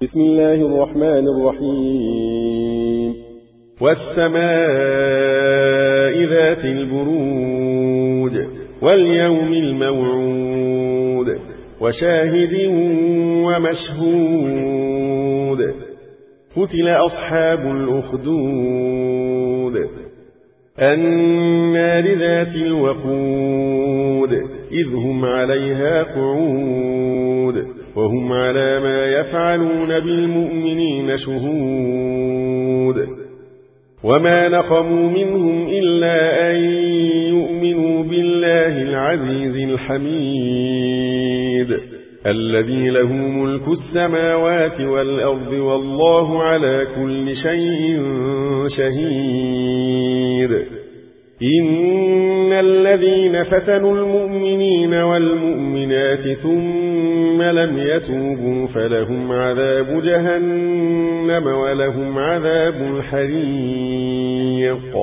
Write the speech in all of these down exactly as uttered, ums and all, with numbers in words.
بسم الله الرحمن الرحيم والسماء ذات البروج واليوم الموعود وشاهد ومشهود قتل أصحاب الأخدود النار ذات الوقود إذ هم عليها قعود وهم على ما يفعلون بالمؤمنين شهود وما نقموا منهم إلا أن يؤمنوا بالله العزيز الحميد الذي له ملك السماوات والأرض والله على كل شيء شهيد إن الذين فتنوا المؤمنين والمؤمنات ثم لم يتوبوا فلهم عذاب جهنم ولهم عذاب الحريق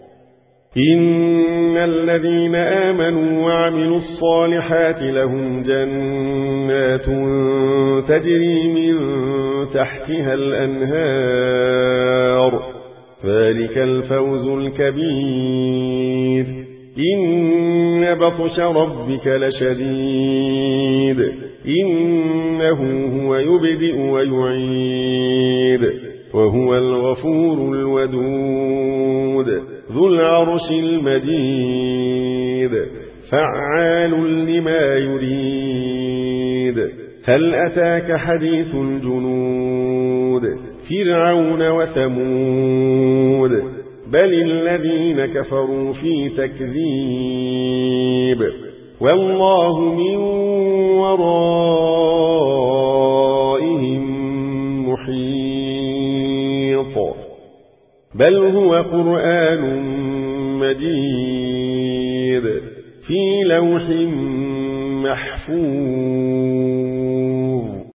إن الذين آمنوا وعملوا الصالحات لهم جنات تجري من تحتها الأنهار ذلك الفوز الكبير إن بطش ربك لشديد إنه هو يبدئ ويعيد وهو الغفور الودود ذو العرش المجيد فعال لما يريد هل أتاك حديث الجنود فرعون وثمود بل الذين كفروا في تكذيب والله من ورائهم محيط بل هو قرآن مجيد في لوح محفوظ.